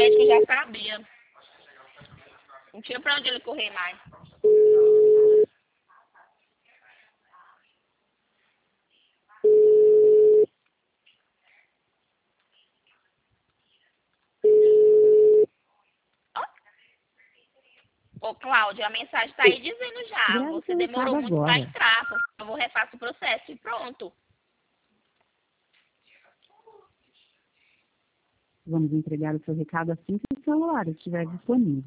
médico já sabia. Não tinha pra onde ele correr mais. Ô, Cláudia, a mensagem tá aí dizendo já. Grave Você seu demorou recado muito pra agora. entrar. Por favor, refaça o processo e pronto. Vamos entregar o seu recado assim que o celular estiver disponível.